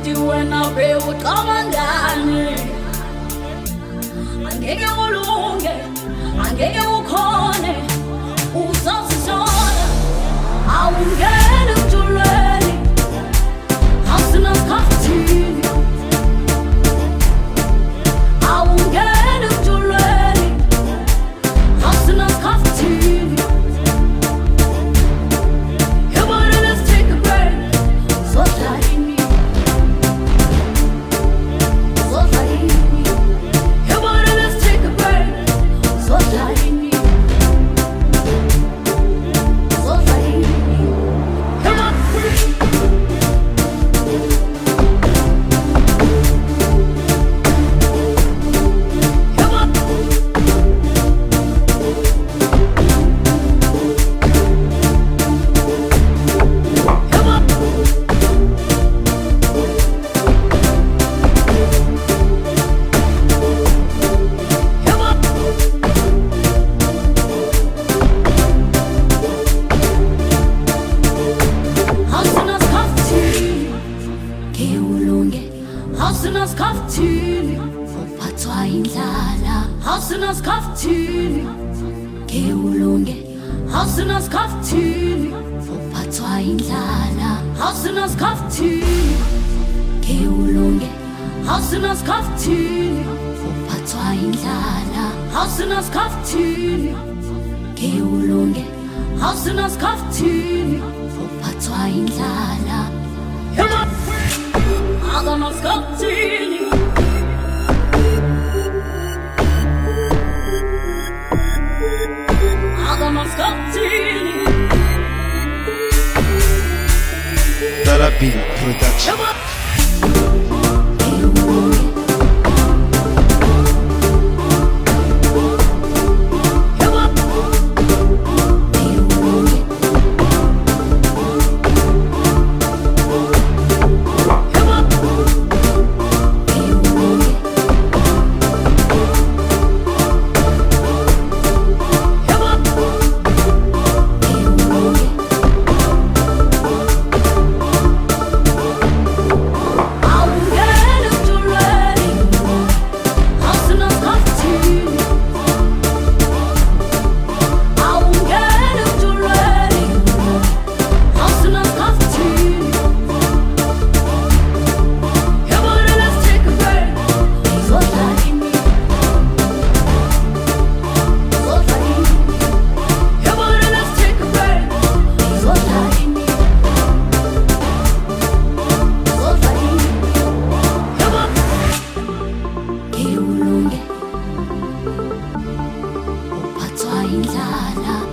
Uthi wena be uqabangani angeke ulunge angeke ukhone uzazisona awungene emjulweni asina skaftini awungene emjulweni asina skaftini. Everybody let's take a break. So tiny, so tiny. Everybody let's take a break. So tiny, so tiny. Come on. Come on. Come on. Come on. Hasina skaftini, ke ulunge. Hasina skaftini, uphathwa indlala. Hasina skaftini, ke ulunge. Hasina skaftini, uphathwa indlala. Hasina skaftini, ke ulunge. Hasina skaftini, uphathwa indlala. Hasina skaftini, ke ulunge. Hasina skaftini, uphathwa indlala. Akana skaftini. Akana skaftini. Dalabi Production. Uphathwa indlala.